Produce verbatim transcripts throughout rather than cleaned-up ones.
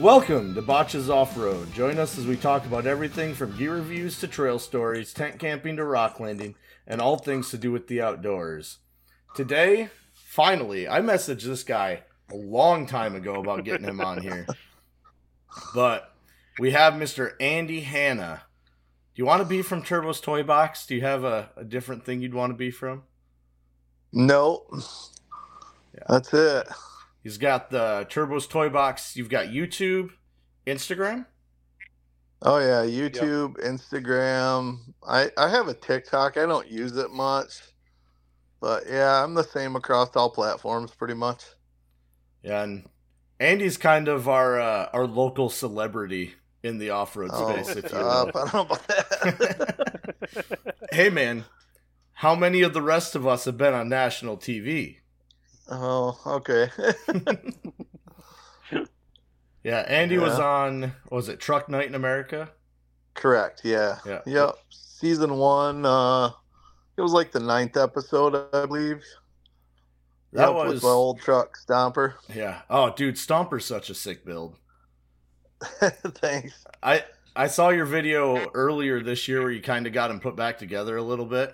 Welcome to Botches Off-Road. Join us as we talk about everything from gear reviews to trail stories, tent camping to rock landing, and all things to do with the outdoors. Today, finally, I messaged this guy a long time ago about getting him on here. But we have Mister Andy Hanna. Do you want to be from Turbo's Toy Box? Do you have a, a different thing you'd want to be from? No. Yeah. That's it. He's got the Turbo's Toy Box. You've got YouTube, Instagram? Oh, yeah. YouTube, yep. Instagram. I, I have a TikTok. I don't use it much. But, yeah, I'm the same across all platforms pretty much. Yeah, and Andy's kind of our uh, our local celebrity in the off-road oh, space, if you will. I don't know about that. Hey, man, how many of the rest of us have been on national T V? Oh, okay. Yeah, Andy yeah. was on, what was it, Truck Night in America? Correct, yeah. Yeah. Yep. Season one, uh, it was like the ninth episode, I believe. That yep, was with my old truck, Stomper. Yeah. Oh, dude, Stomper's such a sick build. Thanks. I I saw your video earlier this year where you kind of got him put back together a little bit.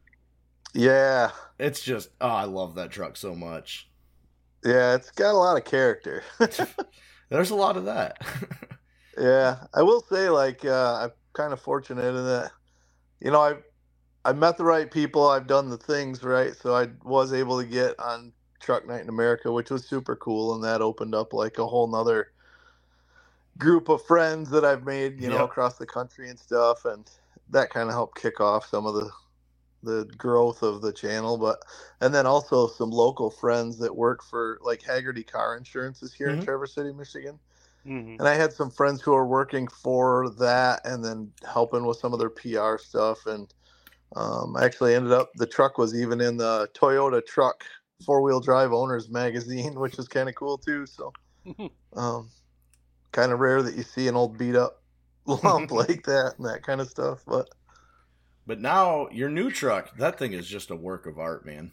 Yeah. It's just, oh, I love that truck so much. Yeah, it's got a lot of character. There's a lot of that. Yeah, I will say, like, uh, I'm kind of fortunate in that, you know, I've, I've met the right people. I've done the things right. So I was able to get on Truck Night in America, which was super cool. And that opened up like a whole nother group of friends that I've made, you know, yep. across the country and stuff. And that kind of helped kick off some of the, the growth of the channel. But, and then also some local friends that work for like Haggerty Car Insurances here mm-hmm. in Traverse City, Michigan. Mm-hmm. And I had some friends who are working for that and then helping with some of their P R stuff. And um, I actually ended up, the truck was even in the Toyota Truck four-wheel drive owners magazine, which is kind of cool too. So um, kind of rare that you see an old beat up lump like that and that kind of stuff. But But now your new truck, that thing is just a work of art, man.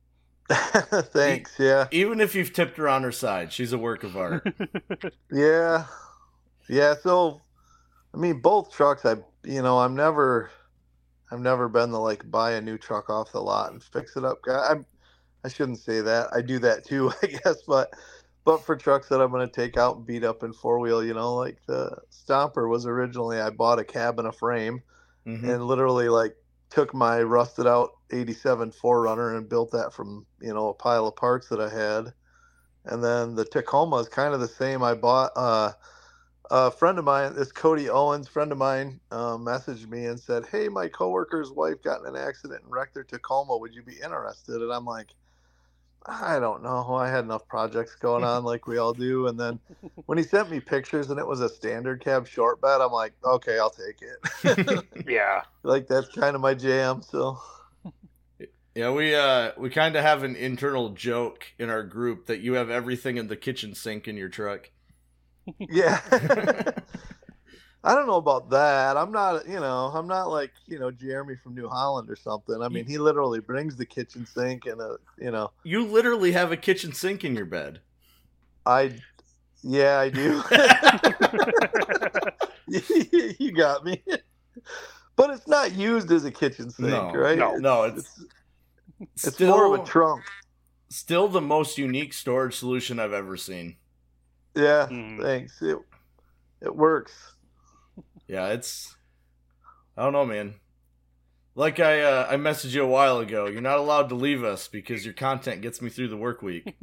Thanks. E- yeah. Even if you've tipped her on her side, she's a work of art. Yeah. Yeah. So, I mean, both trucks, I, you know, I'm never, I've never been to like buy a new truck off the lot and fix it up. I, I shouldn't say that. I do that too, I guess. But, but for trucks that I'm going to take out and beat up in four wheel, you know, like the Stomper was originally, I bought a cab and a frame mm-hmm. and literally like took my rusted out eighty-seven four runner and built that from, you know, a pile of parts that I had. And then the Tacoma is kind of the same. I bought, uh, a friend of mine, this Cody Owens, friend of mine, uh, messaged me and said, "Hey, my coworker's wife got in an accident and wrecked their Tacoma. Would you be interested?" And I'm like, I don't know. I had enough projects going on like we all do. And then when he sent me pictures and it was a standard cab short bed, I'm like, okay, I'll take it. Yeah. Like that's kind of my jam. So yeah, we uh we kind of have an internal joke in our group that you have everything in the kitchen sink in your truck. Yeah. I don't know about that. I'm not, you know, I'm not like, you know, Jeremy from New Holland or something. I mean, he literally brings the kitchen sink and a, you know. You literally have a kitchen sink in your bed. I, yeah, I do. You got me. But it's not used as a kitchen sink, no, right? No, no, it's, it's, it's still, more of a trunk. Still the most unique storage solution I've ever seen. Yeah, mm. Thanks. It, it works. Yeah, it's, I don't know, man. Like I uh, I messaged you a while ago, you're not allowed to leave us because your content gets me through the work week.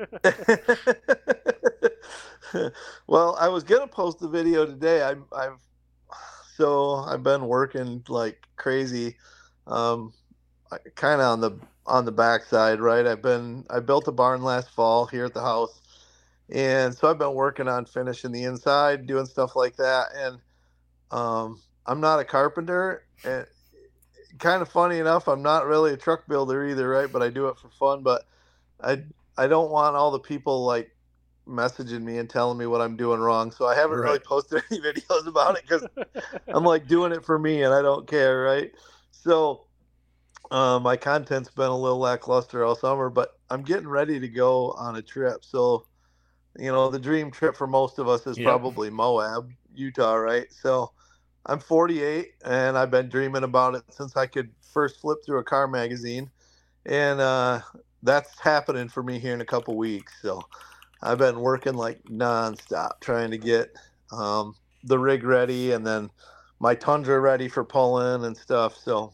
Well, I was going to post the video today. I, I've, so I've been working like crazy, um, kind of on the, on the backside, right? I've been, I built a barn last fall here at the house. And so I've been working on finishing the inside, doing stuff like that. And um, I'm not a carpenter. And kind of funny enough, I'm not really a truck builder either, right? But I do it for fun. But I I don't want all the people like messaging me and telling me what I'm doing wrong. So I haven't right. really posted any videos about it because I'm like doing it for me and I don't care, right? So uh, my content's been a little lackluster all summer, but I'm getting ready to go on a trip. So You know, the dream trip for most of us is Yep. probably Moab, Utah, right? So I'm forty-eight and I've been dreaming about it since I could first flip through a car magazine. And uh, that's happening for me here in a couple weeks. So I've been working like nonstop trying to get um, the rig ready and then my Tundra ready for pulling and stuff. So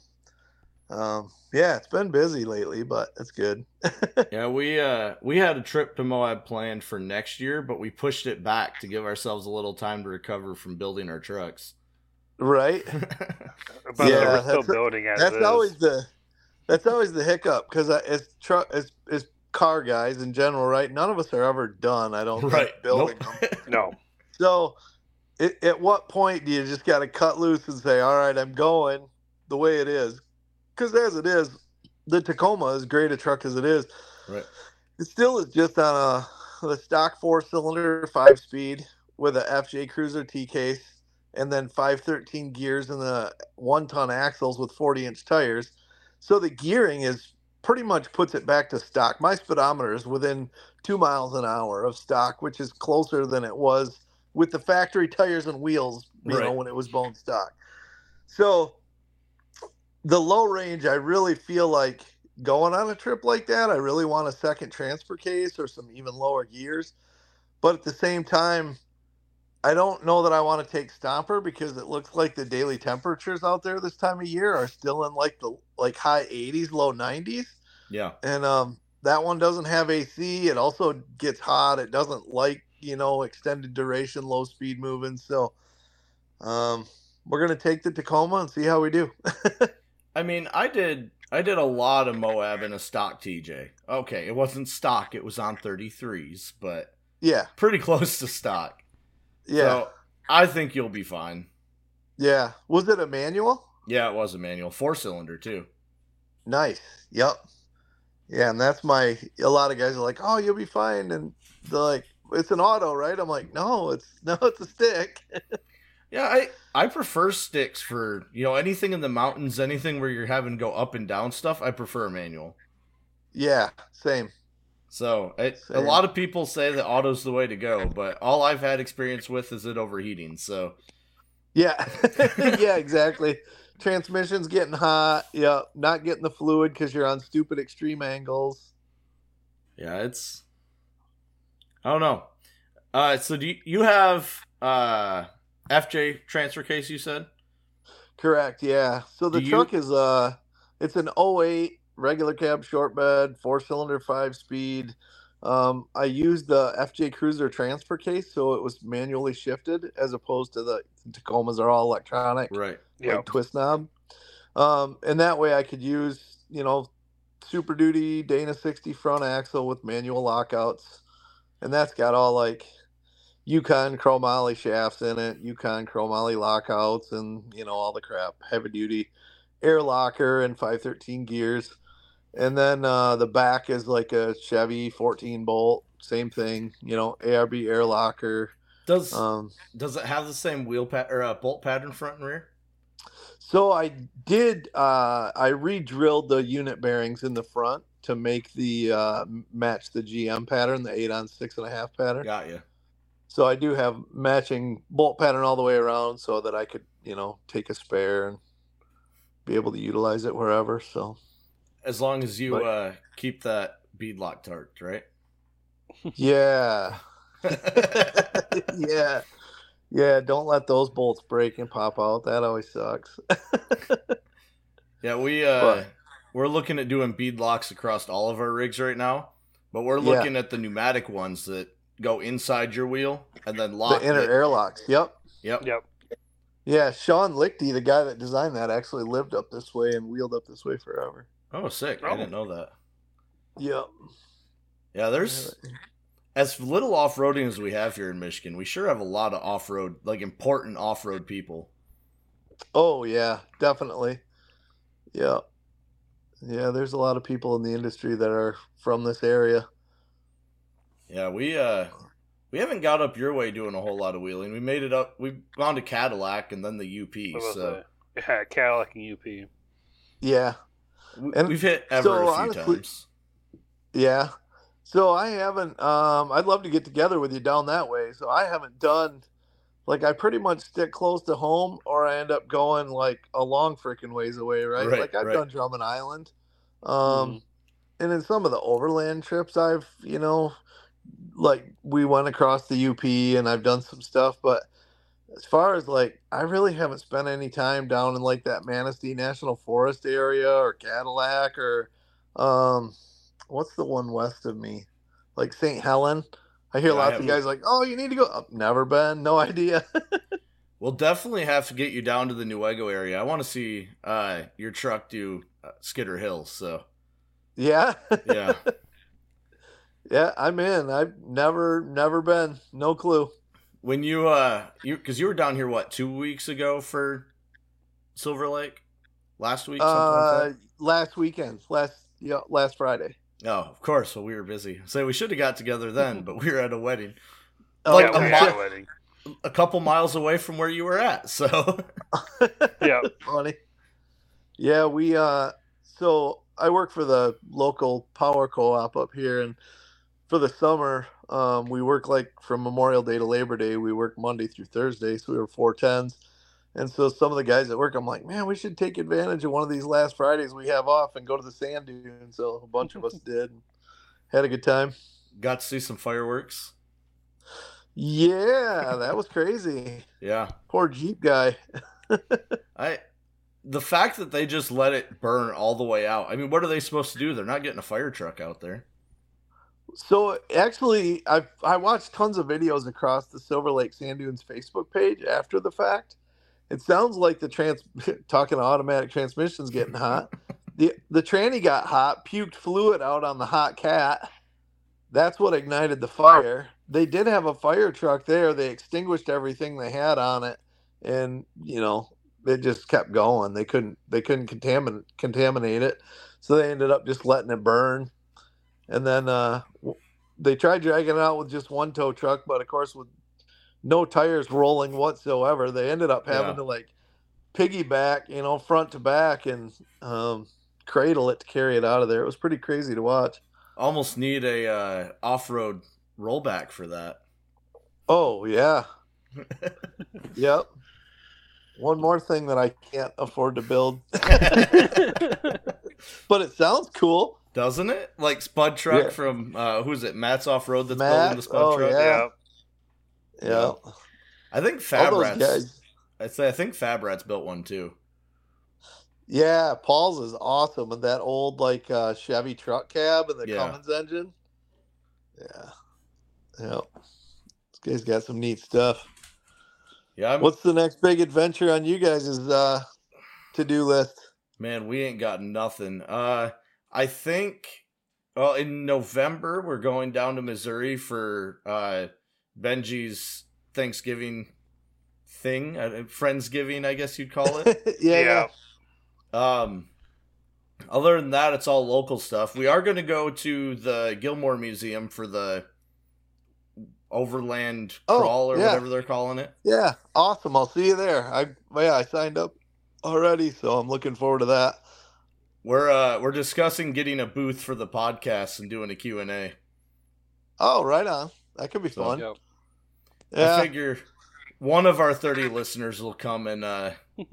um, yeah, it's been busy lately, but it's good. Yeah, we uh we had a trip to Moab planned for next year, but we pushed it back to give ourselves a little time to recover from building our trucks. Right? But Yeah, we're still that's- building as That's is. always the that's always the hiccup because as truck as as car guys in general, right? None of us are ever done. I don't Right. think building Nope. them. No. So, it, at what point do you just got to cut loose and say, "All right, I'm going the way it is"? Because as it is, the Tacoma, as great a truck as it is, Right. it still is just on a, a stock four cylinder five speed with a F J Cruiser T case and then five thirteen gears and the one ton axles with forty inch tires. So the gearing is pretty much puts it back to stock. My speedometer is within two miles an hour of stock, which is closer than it was with the factory tires and wheels, you know, Right. when it was bone stock. So the low range, I really feel like going on a trip like that, I really want a second transfer case or some even lower gears. But at the same time, I don't know that I want to take Stomper because it looks like the daily temperatures out there this time of year are still in like the like high eighties, low nineties. Yeah. And um, that one doesn't have A C. It also gets hot. It doesn't like, you know, extended duration, low speed moving. So um, we're going to take the Tacoma and see how we do. I mean, I did I did a lot of Moab in a stock T J. Okay, it wasn't stock, it was on thirty-threes, but Yeah. pretty close to stock. Yeah. So I think you'll be fine. Yeah. Was it a manual? Yeah, it was a manual. Four cylinder too. Nice. Yep. Yeah, and that's my a lot of guys are like, "Oh, you'll be fine." And they're like, "It's an auto, right?" I'm like, "No, it's no, it's a stick." Yeah, I, I prefer sticks for, you know, anything in the mountains, anything where you're having to go up and down stuff, I prefer a manual. Yeah, same. So it, a Same. lot of people say that auto's the way to go, but all I've had experience with is it overheating. So Yeah. Yeah, exactly. Transmission's getting hot. Yeah, not getting the fluid because you're on stupid extreme angles. yeah, it's, I don't know. Uh, so do you, you have uh F J transfer case? You said. Correct. Yeah. So the Do you- truck is uh, it's an oh eight regular cab short bed, four cylinder, five speed. Um, I used the F J Cruiser transfer case, so it was manually shifted as opposed to the Tacomas are all electronic, Right. Yeah. like twist knob. Um, and that way I could use, you know, Super Duty Dana sixty front axle with manual lockouts, and that's got all like Yukon chromoly shafts in it, Yukon chromoly lockouts, and you know all the crap. Heavy duty air locker and five thirteen gears, and then uh, the back is like a Chevy fourteen bolt, same thing. You know, A R B air locker. Does Um, does it have the same wheel pat or uh, bolt pattern front and rear? so I did. Uh, I re-drilled the unit bearings in the front to make the uh, match the G M pattern, the eight on six and a half pattern. Got you. So I do have matching bolt pattern all the way around so that I could, you know, take a spare and be able to utilize it wherever. So As long as you But- uh, keep that beadlock torqued, right? yeah. Yeah. Yeah, don't let those bolts break and pop out. That always sucks. Yeah, we uh, But- we're looking at doing beadlocks across all of our rigs right now, but we're Yeah. looking at the pneumatic ones that go inside your wheel and then lock The inner it. airlocks. Yep. Yep. Yep. Yeah, Sean Lichty, the guy that designed that, actually lived up this way and wheeled up this way forever. Oh, sick! I Oh. didn't know that. Yep. Yeah, there's as little off-roading as we have here in Michigan. We sure have a lot of off-road, like important off-road people. Oh yeah, definitely. Yeah. Yeah, there's a lot of people in the industry that are from this area. Yeah, we uh we haven't got up your way doing a whole lot of wheeling. We made it up. We've gone to Cadillac and then the U P. What was So it? Yeah, Cadillac and U P. Yeah. we, And we've hit ever so a few honestly- times. Yeah. So I haven't. Um, I'd love to get together with you down that way. So I haven't done like I pretty much stick close to home, or I end up going like a long freaking ways away, right? Right, Like I've right. done Drummond Island, Mhm. um, and in some of the overland trips, I've you know, like we went across the U P, and I've done some stuff. But as far as like, I really haven't spent any time down in like that Manistee National Forest area or Cadillac or um, what's the one west of me, like Saint Helen. I hear Yeah, I lots of haven't. guys like, "Oh, you need to go." Oh, never been, no idea. We'll definitely have to get you down to the Newego area. I want to see uh, your truck do uh, Skidder Hills. So Yeah. yeah, Yeah, I'm in. I've never never been. No clue. when you uh, you because you were down here what two weeks ago for Silver Lake, last week, something like Uh that. last weekend, last yeah, last Friday. Oh, of course. Well, we were busy. So we should have got together then, but we were at a wedding, Oh, like Yeah, a we mi- had a wedding. a couple miles away from where you were at. So Yeah. Funny. Yeah, we uh so I work for the local power co-op up here, and for the summer, um we work like from Memorial Day to Labor Day, we work Monday through Thursday, so we were four tens. And so some of the guys at work, I'm like, man, we should take advantage of one of these last Fridays we have off and go to the sand dune. So a bunch of us did. Had a good time. got to see some fireworks. Yeah, that was crazy. Yeah, Poor Jeep guy. I. The fact that they just let it burn all the way out. I mean, what are they supposed to do? They're not getting a fire truck out there. So actually, I I watched tons of videos across the Silver Lake Sand Dunes Facebook page after the fact. It sounds like the trans talking automatic transmissions getting hot. the The tranny got hot, puked fluid out on the hot cat. That's what ignited the fire. They did have a fire truck there. They extinguished everything they had on it, and you know they just kept going. They couldn't they couldn't contaminate contaminate it, so they ended up just letting it burn. And then uh, they tried dragging it out with just one tow truck, but of course with no tires rolling whatsoever, they ended up having Yeah. to like piggyback, you know, front to back, and um, cradle it to carry it out of there. It was pretty crazy to watch. Almost need a uh, off-road rollback for that. Oh yeah, yep. One more thing that I can't afford to build, but it sounds cool. Doesn't it? Like Spud Truck Yeah. from uh, who's it? Matt's Off Road that's Matt? building the Spud Oh, Truck. yeah. Yeah. Yeah, I think all those Fabrat's. guys. I'd say I think Fabrat's built one too. Yeah, Paul's is awesome, and that old like uh, Chevy truck cab and the Yeah. Cummins engine. Yeah, yeah. This guy's got some neat stuff. Yeah, I'm, What's the next big adventure on you guys' uh, to-do list? man, we ain't got nothing. Uh, I think. Well, in November we're going down to Missouri for uh, Benji's Thanksgiving thing, uh, Friendsgiving, I guess you'd call it. yeah, Yeah. yeah. Um, other than that, it's all local stuff. We are going to go to the Gilmore Museum for the Overland Oh, Crawl or yeah. whatever they're calling it. Yeah, awesome. I'll see you there. I yeah, I signed up already, so I'm looking forward to that. We're uh we're discussing getting a booth for the podcast and doing a Q and A. Oh, right on. That could be So- fun. Yep. I Yeah. figure one of our thirty listeners will come and uh,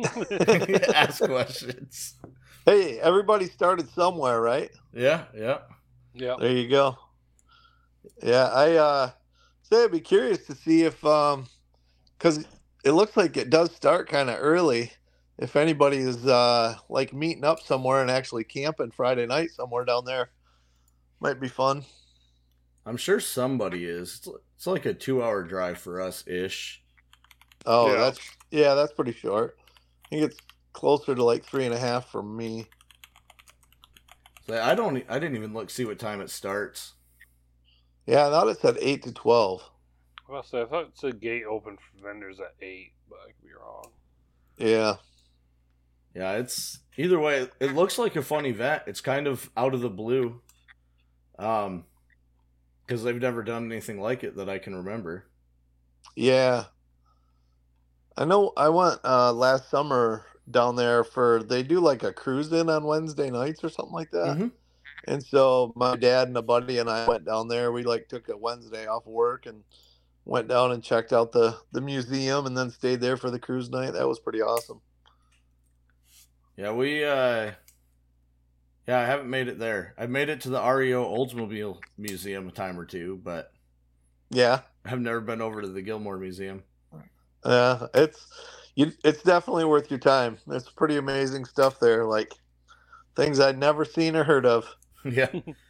ask questions. Hey, everybody started somewhere, right? Yeah, yeah. Yep. There you go. Yeah, I uh say I'd be curious to see if um because it looks like it does start kind of early. If anybody is uh like meeting up somewhere and actually camping Friday night somewhere down there, might be fun. I'm sure somebody is. It's, it's like a two-hour drive for us ish. Oh, Yeah. that's yeah, that's pretty short. I think it's closer to like three and a half for me. So I don't. I didn't even look see what time it starts. Yeah, I thought it said eight to twelve. Well, so I thought it said gate open for vendors at eight, but I could be wrong. Yeah. Yeah, it's either way. It looks like a fun event. It's kind of out of the blue, um, because they've never done anything like it that I can remember. Yeah. I know I went uh last summer down there for they do like a cruise in on Wednesday nights or something like that. Mhm. And so my dad and a buddy and I went down there. We like took a Wednesday off work and went down and checked out the the museum and then stayed there for the cruise night. That was pretty awesome. Yeah, we uh yeah, I haven't made it there. I've made it to the R E O Oldsmobile Museum a time or two, but Yeah. I've never been over to the Gilmore Museum. Yeah, it's you it's definitely worth your time. It's pretty amazing stuff there, like things I'd never seen or heard of. Yeah.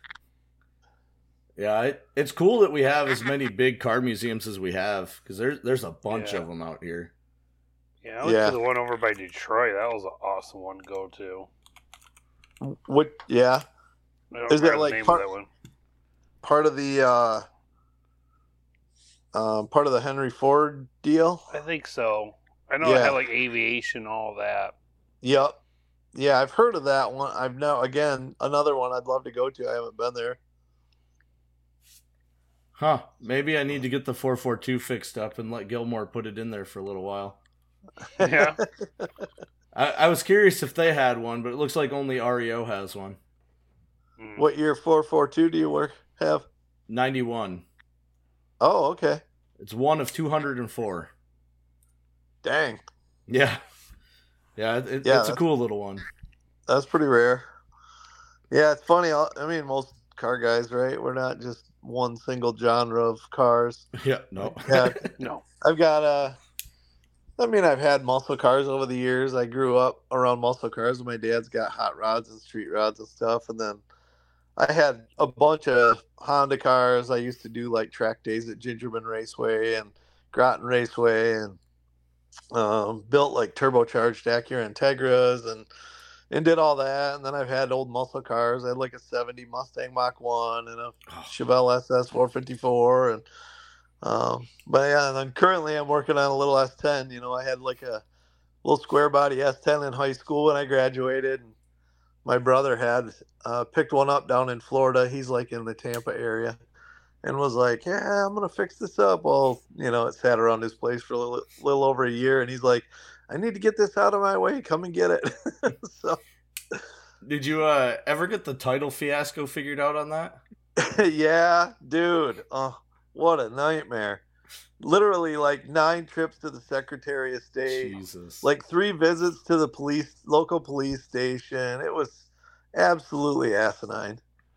Yeah, it, it's cool that we have as many big car museums as we have, because there's there's a bunch Yeah. of them out here. Yeah, I went Yeah. to the one over by Detroit. That was an awesome one to go to. What yeah. I don't Is it remember the like name part- of that one. Part of the uh um part of the Henry Ford deal? I think so. I know it Yeah. had like aviation, all that. Yep. Yeah, I've heard of that one. I've now again another one I'd love to go to. I haven't been there. Huh. Maybe I need to get the four forty-two fixed up and let Gilmore put it in there for a little while. Yeah. I, I was curious if they had one, but it looks like only R E O has one. Mm. What year four forty-two do you work have? ninety-one. Oh, okay. It's one of two hundred four. Dang. Yeah. Yeah, it, Yeah, it's a that's- cool little one. That's pretty rare. Yeah, it's funny. I I mean, most car guys, right? We're not just one single genre of cars. Yeah, no. Yeah, No. I've got uh I mean, I've had muscle cars over the years. I grew up around muscle cars. My dad's got hot rods and street rods and stuff. And then I had a bunch of Honda cars. I used to do like track days at Gingerman Raceway and Groton Raceway and um, built like turbocharged Acura Integras and and did all that. And then I've had old muscle cars. I had like a seventy Mustang Mach one and a Oh, Chevelle S S four fifty-four and um but yeah, and then currently I'm working on a little S ten. You know, I had like a little square body S ten in high school when I graduated, and my brother had uh, picked one up down in Florida. He's like in the Tampa area and was like, yeah, I'm gonna fix this up. Well, you know, it sat around his place for a little, little over a year, and he's like, I need to get this out of my way, come and get it. So did you uh, ever get the title fiasco figured out on that? yeah, dude. Oh, what a nightmare. Literally like nine trips to the Secretary of State, Jesus. like three visits to the police, local police station. It was absolutely asinine.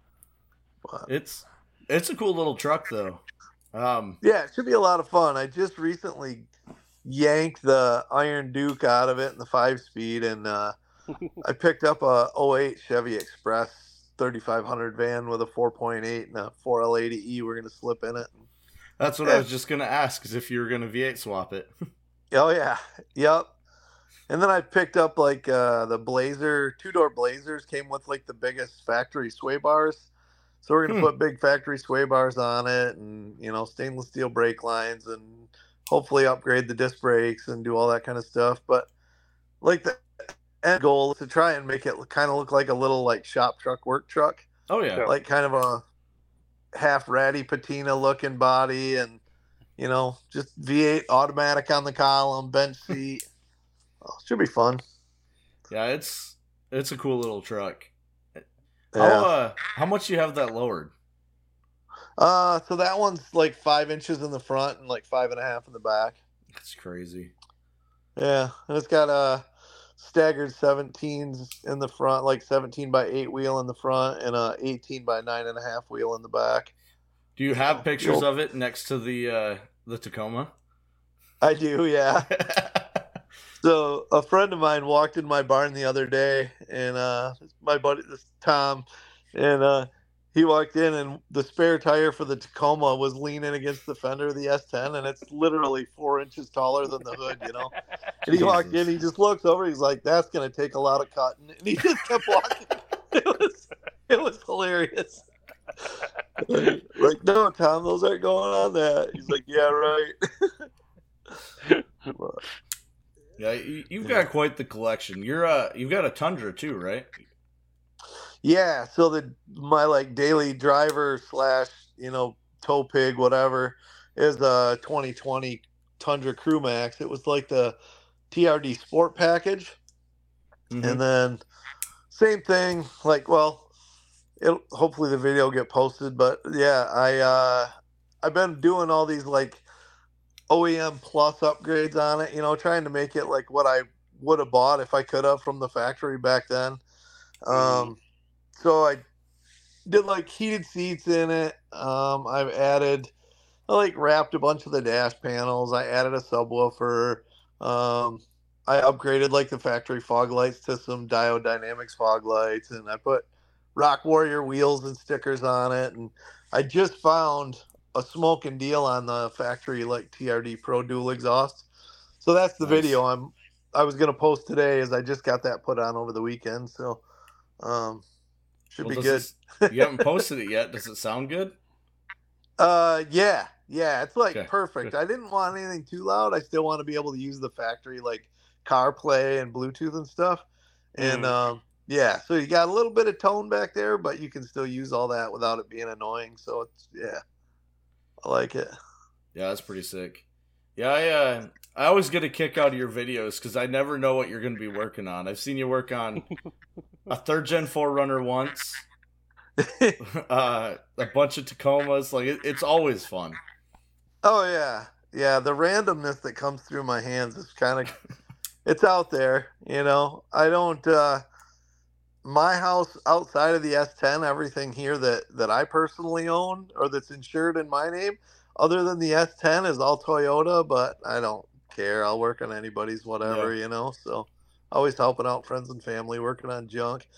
But, It's it's a cool little truck though. Um, yeah, it should be a lot of fun. I just recently yanked the Iron Duke out of it in the five speed, and uh, I picked up a oh eight Chevy Express thirty-five hundred van with a four point eight and a four L eighty E. We're going to slip in it. that's what I was just gonna ask, is if you were gonna V eight swap it. Oh, yeah. Yep. And then I picked up like uh, the Blazer, two door Blazers came with like the biggest factory sway bars. So we're going to Hmm. put big factory sway bars on it and, you know, stainless steel brake lines and hopefully upgrade the disc brakes and do all that kind of stuff. But like the end goal is to try and make it kind of look like a little like shop truck, work truck, Oh yeah. Yeah. like kind of a half ratty patina looking body and, you know, just V eight automatic on the column, bench seat. Oh, should be fun. Yeah, it's it's a cool little truck. How Yeah. uh how much do you have that lowered? Uh, so that one's like five inches in the front and like five and a half in the back. That's crazy. Yeah, and it's got a staggered seventeens in the front, like seventeen by eight wheel in the front, and a eighteen by nine and a half wheel in the back. Do you have Oh, pictures cool. of it next to the uh the Tacoma? I do, yeah. So a friend of mine walked in my barn the other day, and uh, my buddy, this Tom, and uh, he walked in, and the spare tire for the Tacoma was leaning against the fender of the S ten, and it's literally four inches taller than the hood, you know. And he walked in, Jesus. he just looks over, he's like, "That's gonna take a lot of cutting," and he just kept walking. It was, it was hilarious. Like, no, Tom, those aren't going on that. He's like, "Yeah, right." But, Yeah, you, you've got quite the collection. You're uh you've got a Tundra too, right? yeah, so the my like daily driver slash you know tow pig whatever is a twenty twenty Tundra Crew Max. It was like the T R D Sport package, Mhm. and then same thing. Like, well, it hopefully the video will get posted. But yeah, I uh, I've been doing all these like O E M plus upgrades on it. You know, trying to make it like what I would have bought if I could have from the factory back then. Um, Mhm. so I did like heated seats in it. Um, I've added, I like wrapped a bunch of the dash panels. I added a subwoofer. Um, I upgraded like the factory fog lights to some Diode Dynamics fog lights, and I put Rock Warrior wheels and stickers on it. And I just found a smoking deal on the factory like T R D Pro dual exhaust. So that's the Nice. video I'm I was gonna post today, as I just got that put on over the weekend. So um, should Well, be does good. it- you haven't posted it yet. Does it sound good? Uh, yeah, yeah, it's like Okay, perfect. good. I didn't want anything too loud. I still want to be able to use the factory like CarPlay and Bluetooth and stuff. And Mm. um, yeah, so you got a little bit of tone back there, but you can still use all that without it being annoying. So it's yeah, I like it. Yeah, that's pretty sick. Yeah, I uh, I always get a kick out of your videos because I never know what you're going to be working on. I've seen you work on a third gen four runner once, uh, a bunch of Tacomas. Like it, it's always fun. Oh yeah, yeah. The randomness that comes through my hands is kind of it's out there. You know, I don't. uh My house outside of the S ten, everything here that that I personally own or that's insured in my name, other than the S ten, is all Toyota. But I don't care. I'll work on anybody's whatever. Yeah. You know. So always helping out friends and family, working on junk.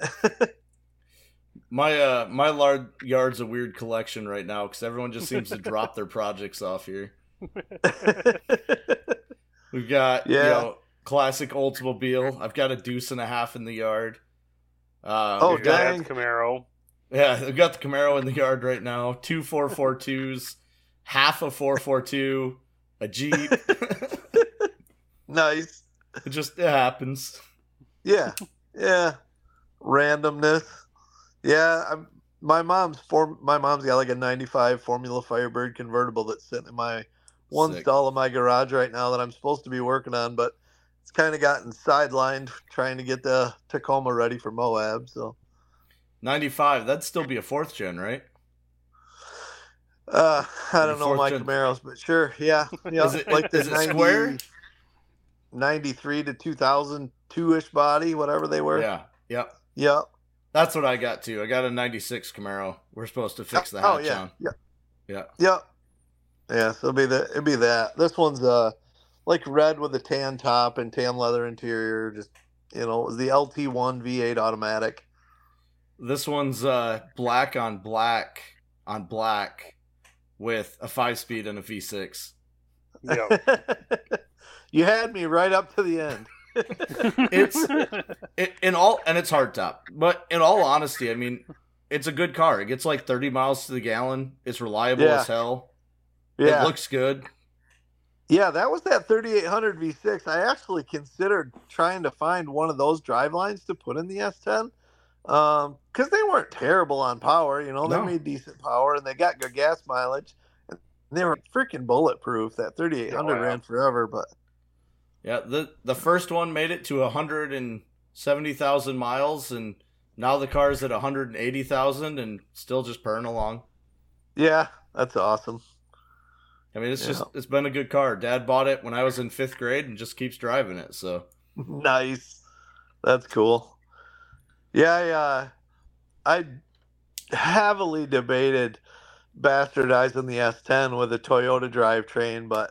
My uh, my large yard's a weird collection right now because everyone just seems to drop their projects off here. We've got Yeah. you know classic Oldsmobile. I've got a deuce and a half in the yard. Uh, Oh, we've got, dang. Dad's Camaro. yeah, I've got the Camaro in the yard right now. Two four four twos, half a four four two, a Jeep. Nice. It just it happens. Yeah. Yeah. Randomness. Yeah. I'm, my mom's form. My mom's got like a ninety-five Formula Firebird convertible that's sitting in my one Sick. stall in my garage right now that I'm supposed to be working on, but it's kind of gotten sidelined trying to get the Tacoma ready for Moab. So ninety-five. That'd still be a fourth gen, right? uh, I Maybe don't know fourth my gen. Camaros, but sure. Yeah. Yeah. Is it like the is it square? ninety-three to two thousand two ish body, whatever they were. Yeah. Yep. Yep. That's what I got too. I got a ninety-six Camaro. We're supposed to fix the hatch Oh yeah. on. Yeah. Yeah. Yep. Yeah, so it'll be the it'll be that. This one's uh like red with a tan top and tan leather interior. Just you know, it was the L T one V eight automatic. This one's uh, black on black on black with a five speed and a V six. Yep. You had me right up to the end. It's it, in all and it's hardtop, but in all honesty, I mean, it's a good car. It gets like thirty miles to the gallon. It's reliable Yeah. as hell. Yeah. It looks good. Yeah, that was that thirty-eight hundred V six. I actually considered trying to find one of those drive lines to put in the S ten. Um, because they weren't terrible on power, you know, they No. made decent power and they got good gas mileage. And they were freaking bulletproof. That thirty-eight hundred Oh, yeah. ran forever, but Yeah, the the first one made it to one hundred seventy thousand miles, and now the car's at one hundred eighty thousand and still just purring along. yeah, that's awesome. I mean, it's Yeah. just it's been a good car. Dad bought it when I was in fifth grade and just keeps driving it. So Nice. That's cool. Yeah, I, uh, I heavily debated bastardizing the S ten with a Toyota drivetrain, but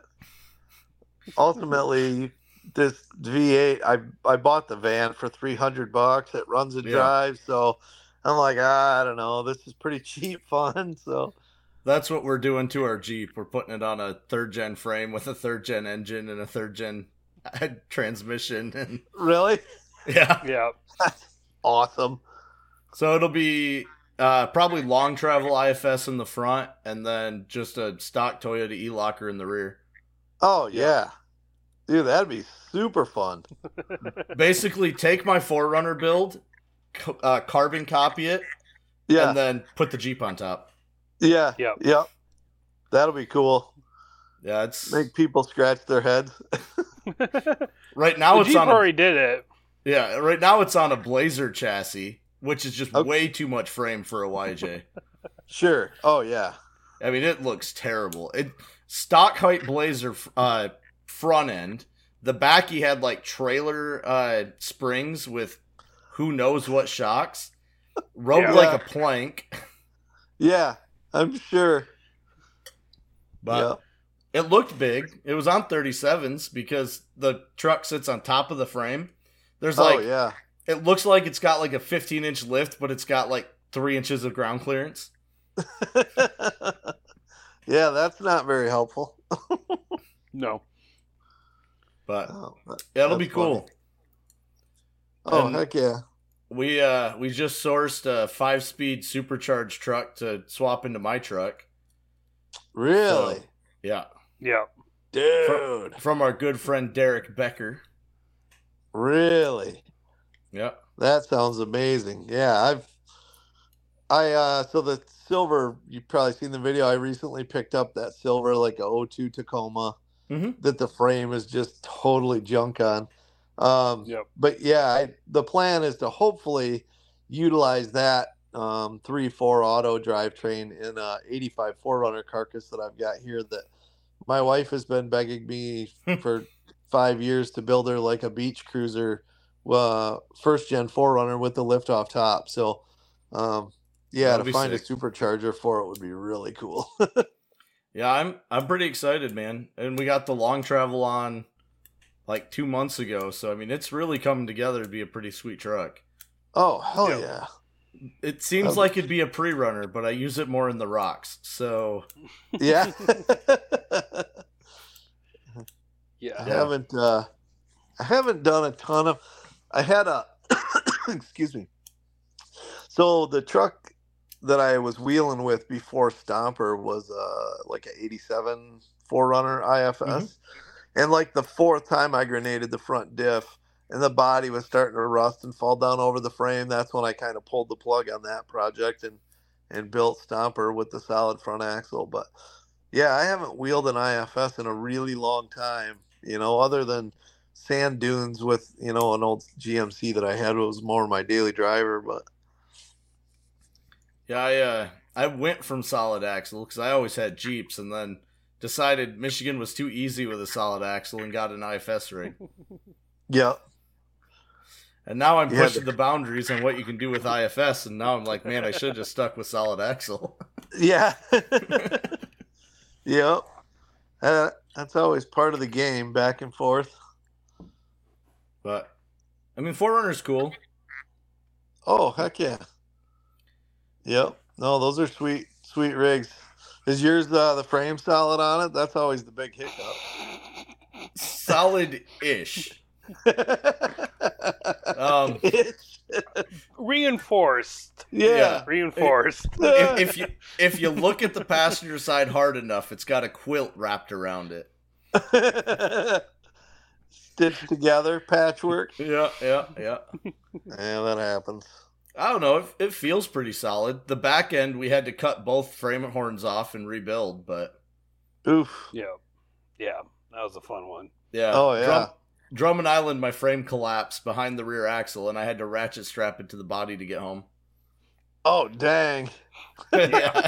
ultimately, this V eight, I I bought the van for three hundred bucks. It runs and Yeah. drives, so I'm like, ah, I don't know, this is pretty cheap fun. So that's what we're doing to our Jeep. We're putting it on a third gen frame with a third gen engine and a third gen transmission, and really, yeah. Yeah. that's awesome. So it'll be uh, probably long travel I F S in the front, and then just a stock Toyota e-locker in the rear. Oh yeah, dude, that'd be super fun. Basically, take my four runner build, co- uh, carbon copy it, Yeah, and then put the Jeep on top. yeah, Yep. yep. That'll be cool. Yeah, it's Make people scratch their heads. right now the it's Jeep on a, already did it. yeah right now it's on a Blazer chassis which is just Okay. way too much frame for a Y J. Sure. Oh yeah. I mean, it looks terrible. It stock height Blazer uh, front end. The back he had like trailer uh, springs with who knows what shocks. Rode Yeah. like a plank. Yeah, I'm sure. But it looked big. It was on thirty-sevens because the truck sits on top of the frame. There's Oh like, yeah. it looks like it's got like a fifteen inch lift, but it's got like three inches of ground clearance. Yeah, that's not very helpful. No. But Oh, that- yeah, it'll that's be cool. funny. Oh And- heck yeah. We uh we just sourced a five speed supercharged truck to swap into my truck. Really, So, yeah. Yeah. dude. From our good friend Derek Becker. Really. Yeah. That sounds amazing. Yeah, I've I uh so the silver, you've probably seen the video. I recently picked up that silver like a oh two Tacoma Mhm. that the frame is just totally junk on. Um Yep. but yeah, I, the plan is to hopefully utilize that um three four auto drivetrain in a eighty-five four runner carcass that I've got here that my wife has been begging me for five years to build her like a beach cruiser uh, first gen forerunner with the lift off top. So, um, yeah, That'll to be find a sick. supercharger for it would be really cool. Yeah, I'm I'm pretty excited, man. And we got the long travel on like two months ago, so I mean it's really coming together to be a pretty sweet truck. Oh hell Yeah. yeah! It seems Um, like it'd be a pre runner, but I use it more in the rocks. So Yeah. Yeah. I haven't uh, I haven't done a ton of. I had a excuse me. So the truck that I was wheeling with before Stomper was uh like a eighty-seven forerunner I F S, Mhm. and like the fourth time I grenaded the front diff and the body was starting to rust and fall down over the frame. That's when I kind of pulled the plug on that project and and built Stomper with the solid front axle. But yeah, I haven't wheeled an I F S in a really long time, you know, other than sand dunes with, you know, an old G M C that I had was more my daily driver. But yeah, I uh I went from solid axle because I always had Jeeps, and then decided Michigan was too easy with a solid axle and got an I F S rig. yeah, And now I'm You had pushing to- the boundaries on what you can do with I F S, and now I'm like, man, I should have just stuck with solid axle. yeah, yep. Uh, that's always part of the game, back and forth. But I mean, Forerunner's cool. Oh heck yeah. Yep. No, those are sweet, sweet rigs. Is yours uh, the frame solid on it? That's always the big hiccup. Solid-ish. Um, Reinforced. yeah. Reinforced. if, if you if you look at the passenger side hard enough, it's got a quilt wrapped around it. Stitched together, patchwork. Yeah, yeah, yeah. Yeah, that happens. I don't know. It, it feels pretty solid. The back end, we had to cut both frame horns off and rebuild, but Oof. Yeah. Yeah. That was a fun one. yeah. Oh, yeah. Drum, Drummond Island, my frame collapsed behind the rear axle, and I had to ratchet strap it to the body to get home. Oh, dang. yeah.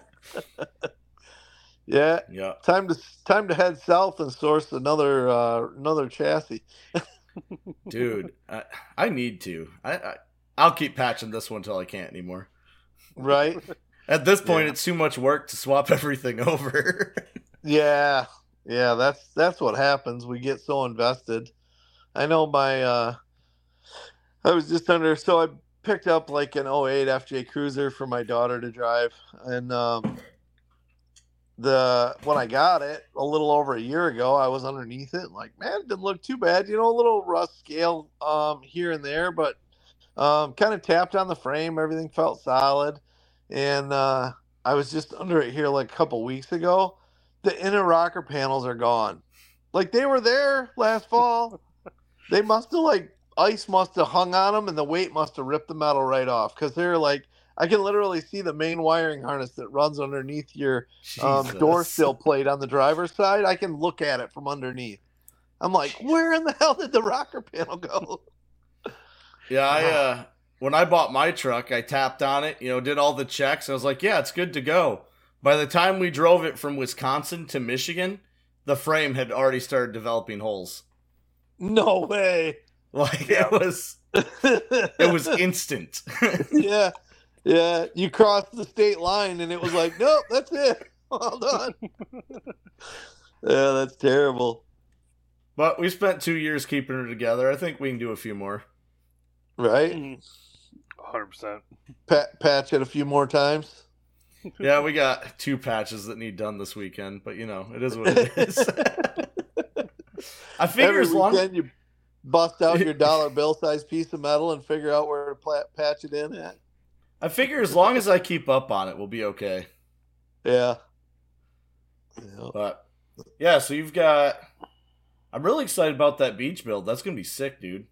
Yeah. Yeah. Time to time to head south and source another uh, another chassis. Dude, I, I need to. I, I I'll keep patching this one until I can't anymore. Right? At this point, Yeah. it's too much work to swap everything over. Yeah. Yeah, that's that's what happens. We get so invested. I know my uh I was just under so I picked up like an oh eight F J Cruiser for my daughter to drive, and um the when I got it a little over a year ago, I was underneath it like, man, it didn't look too bad, you know, a little rust scale um here and there, but um kind of tapped on the frame, everything felt solid. And uh I was just under it here like a couple weeks ago. The inner rocker panels are gone. Like they were there last fall. They must have like ice must have hung on them, and the weight must have ripped the metal right off, because they're like, I can literally see the main wiring harness that runs underneath your um, Jesus. door sill plate on the driver's side. I can look at it from underneath. I'm like, where in the hell did the rocker panel go? Yeah, I uh, when I bought my truck, I tapped on it, you know, did all the checks. I was like, yeah, it's good to go. By the time we drove it from Wisconsin to Michigan, the frame had already started developing holes. No way. Like it was, it was instant. yeah, yeah. You crossed the state line, and it was like, nope, that's it. Well done. Yeah, that's terrible. But we spent two years keeping her together. I think we can do a few more. Right? one hundred percent. Pat, patch it a few more times. Yeah, we got two patches that need done this weekend, but you know, it is what it is. I figure Every as long weekend you bust out your dollar bill size piece of metal and figure out where to pla- patch it in at. I figure as long as I keep up on it, we'll be okay. Yeah. Yeah. But yeah, so you've got. I'm really excited about that beach build. That's gonna be sick, dude.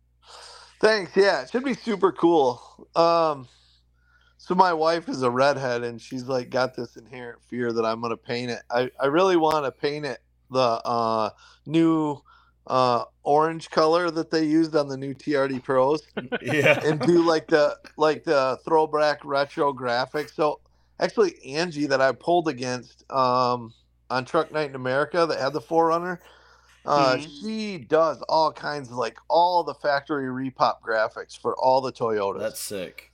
Thanks. Yeah, it should be super cool. Um, so my wife is a redhead, and she's like got this inherent fear that I'm gonna paint it. I, I really want to paint it the uh, new uh, orange color that they used on the new T R D Pros, Yeah. and do like the like the throwback retro graphics. So actually, Angie that I pulled against um, on Truck Night in America that had the four runner. Uh, Mhm. She does all kinds of like all the factory repop graphics for all the Toyotas. That's sick.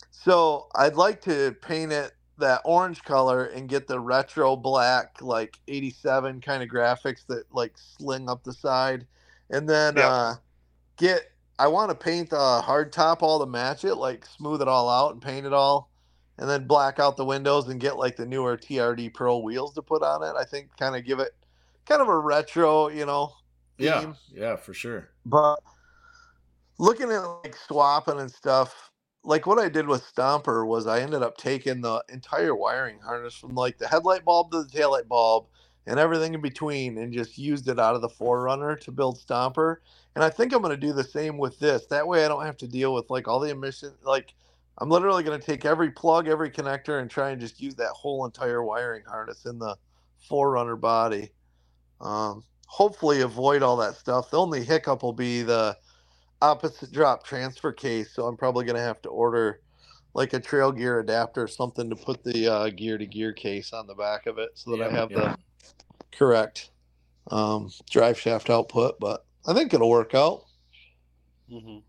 So I'd like to paint it that orange color and get the retro black like eighty-seven kind of graphics that like sling up the side, and then Yep. uh, get. I want to paint the hard top all to match it, like smooth it all out and paint it all, and then black out the windows and get like the newer T R D Pro wheels to put on it. I think kind of give it. Kind of a retro, you know, Yeah, theme. yeah, for sure. But looking at like swapping and stuff, like what I did with Stomper was I ended up taking the entire wiring harness from like the headlight bulb to the taillight bulb and everything in between and just used it out of the four runner to build Stomper. And I think I'm going to do the same with this. That way I don't have to deal with like all the emission. Like I'm literally going to take every plug, every connector, and try and just use that whole entire wiring harness in the four runner body. Um, hopefully avoid all that stuff. The only hiccup will be the opposite drop transfer case. So I'm probably going to have to order like a trail gear adapter or something to put the uh, gear to gear case on the back of it so that Yep, I have yep. the correct um, drive shaft output. But I think it'll work out. Mm-hmm.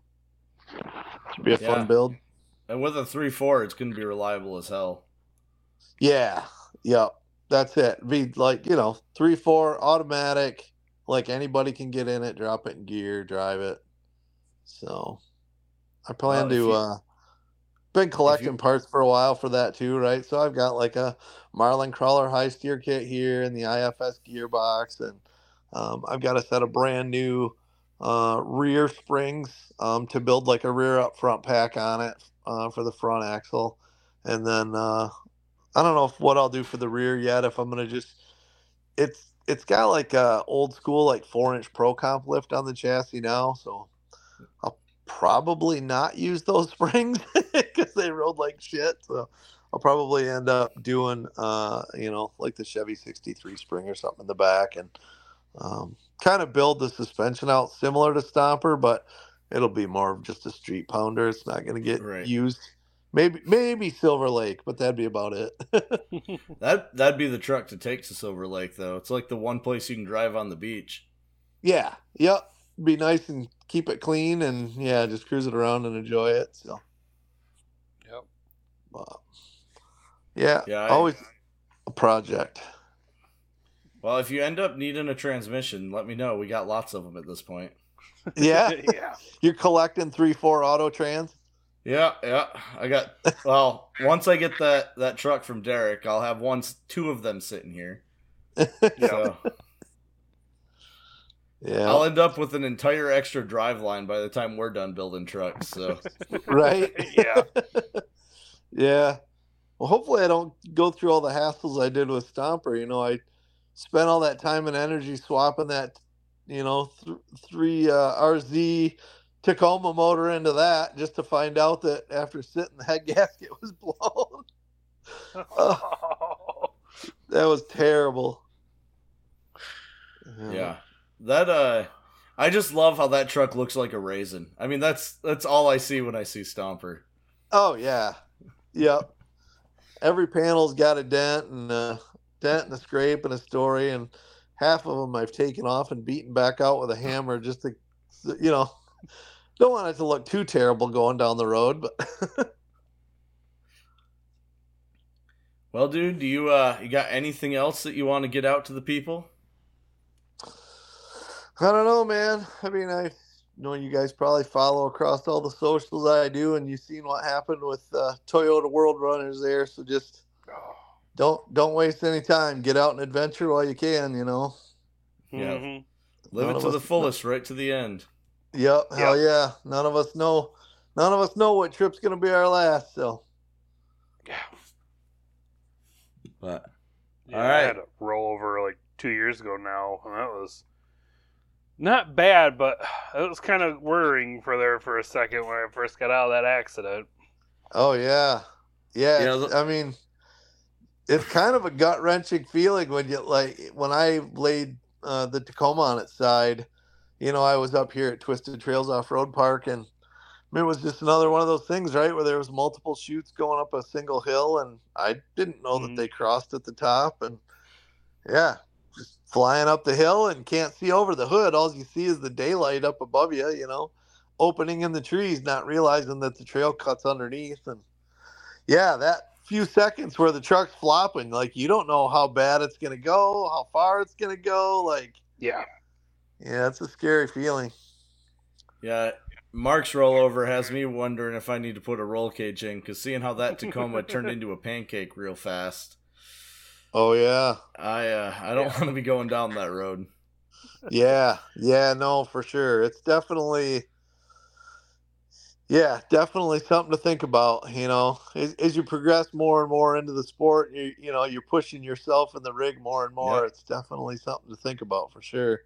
Should be a Yeah. fun build. And with a three four, it's going to be reliable as hell. Yeah. Yep. That's it. Be like, you know, three, four automatic, like anybody can get in it, drop it in gear, drive it. So I plan Well, if to, you- uh, been collecting you- parts for a while for that too, right? So I've got like a Marlin Crawler high steer kit here and the I F S gearbox. And, um, I've got a set of brand new, uh, rear springs, um, to build like a rear up front pack on it, uh, for the front axle. And then, uh, I don't know if what I'll do for the rear yet. If I'm gonna just, it's it's got like a old school like four inch Pro Comp lift on the chassis now, so I'll probably not use those springs because they rode like shit. So I'll probably end up doing, uh, you know, like the Chevy sixty-three spring or something in the back, and um, kind of build the suspension out similar to Stomper, but it'll be more of just a street pounder. It's not gonna get Right. used. Maybe maybe Silver Lake, but that'd be about it. That that'd be the truck to take to Silver Lake, though. It's like the one place you can drive on the beach. Yeah, yep. Be nice and keep it clean, and yeah, just cruise it around and enjoy it. So, Yep. uh, yeah, Yeah, I- always a project. Well, if you end up needing a transmission, let me know. We got lots of them at this point. Yeah, Yeah. you're collecting three, four auto trans. Yeah, yeah. I got. Well, once I get that that truck from Derek, I'll have one, two of them sitting here. So Yeah, I'll end up with an entire extra drive line by the time we're done building trucks. So right. Yeah. Yeah. Well, hopefully I don't go through all the hassles I did with Stomper. You know, I spent all that time and energy swapping that, you know, th- three uh, R Z Tacoma motor into that just to find out that after sitting, the head gasket was blown. That was terrible. yeah, that uh, I just love how that truck looks like a raisin. I mean, that's that's all I see when I see Stomper. Oh yeah, yep. Every panel's got a dent and a dent and a scrape and a story, and half of them I've taken off and beaten back out with a hammer just to, you know, don't want it to look too terrible going down the road. But well, dude, do you uh you got anything else that you want to get out to the people? I don't know, man. I mean, I know you guys probably follow across all the socials I do, and you've seen what happened with uh, Toyota World Runners there. So just don't don't waste any time. Get out and adventure while you can. You know. Yeah. Mm-hmm. Live None it of to the us- fullest, right to the end. Yep. Yep. Hell yeah. None of us know. None of us know what trip's gonna be our last. So. Yeah. But Yeah, All I right. had a rollover like two years ago now, and that was not bad, but it was kind of worrying for there for a second when I first got out of that accident. Oh yeah. Yeah. Yeah, it's- the- I mean, it's kind of a gut wrenching feeling when you like when I laid uh, the Tacoma on its side. You know, I was up here at Twisted Trails Off Road Park, and I mean, it was just another one of those things, right, where there was multiple chutes going up a single hill, and I didn't know Mhm. that they crossed at the top, and yeah, just flying up the hill and can't see over the hood. All you see is the daylight up above you, you know, opening in the trees, not realizing that the trail cuts underneath, and yeah, that few seconds where the truck's flopping, like you don't know how bad it's gonna go, how far it's gonna go, like Yeah. yeah, it's a scary feeling. yeah, Mark's rollover has me wondering if I need to put a roll cage in, because seeing how that Tacoma turned into a pancake real fast, Oh yeah. I uh, I don't want to be going down that road. Yeah, yeah, no, for sure. It's definitely, yeah, definitely something to think about. You know, as, as you progress more and more into the sport, you you know, you're pushing yourself in the rig more and more. Yep. It's definitely something to think about for sure.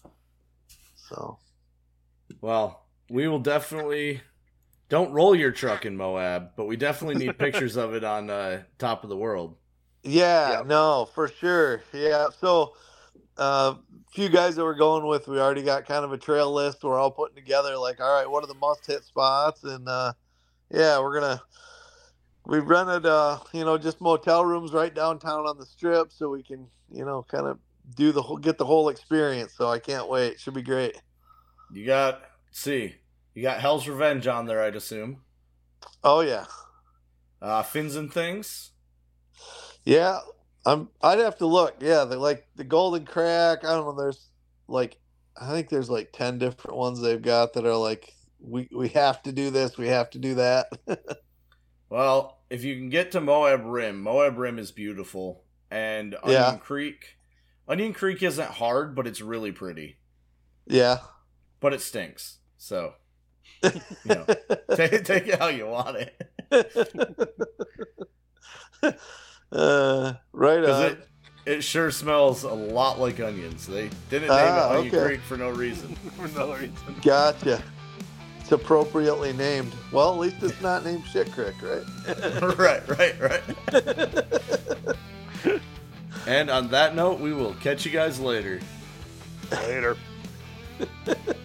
So, Well, we will definitely don't roll your truck in Moab, but we definitely need pictures of it on uh, Top of the World. yeah, Yep. no, for sure. Yeah, so a uh, few guys that we're going with, we already got kind of a trail list. We're all putting together like, all right, what are the must hit spots? And uh, yeah, we're gonna we rented uh, you know, just motel rooms right downtown on the strip, so we can, you know, kind of do the whole get the whole experience. So I can't wait. Should be great. You got let's see, you got Hell's Revenge on there, I'd assume. Oh yeah, Uh, Fins and Things. yeah. I'm. I'd have to look. Yeah, they like the Golden Crack. I don't know. There's like, I think there's like ten different ones they've got that are like, we we have to do this. We have to do that. Well, if you can get to Moab Rim, Moab Rim is beautiful, and Onion Yeah. Creek. Onion Creek isn't hard, but it's really pretty. Yeah. But it stinks. So, you know, take, take it how you want it. uh, right 'Cause on. it, it sure smells a lot like onions. They didn't name Ah, it Onion okay. Creek for no reason. For no reason. Gotcha. It's appropriately named. Well, at least it's not named Shit Creek, right? right, right, right. And on that note, we will catch you guys later. Later.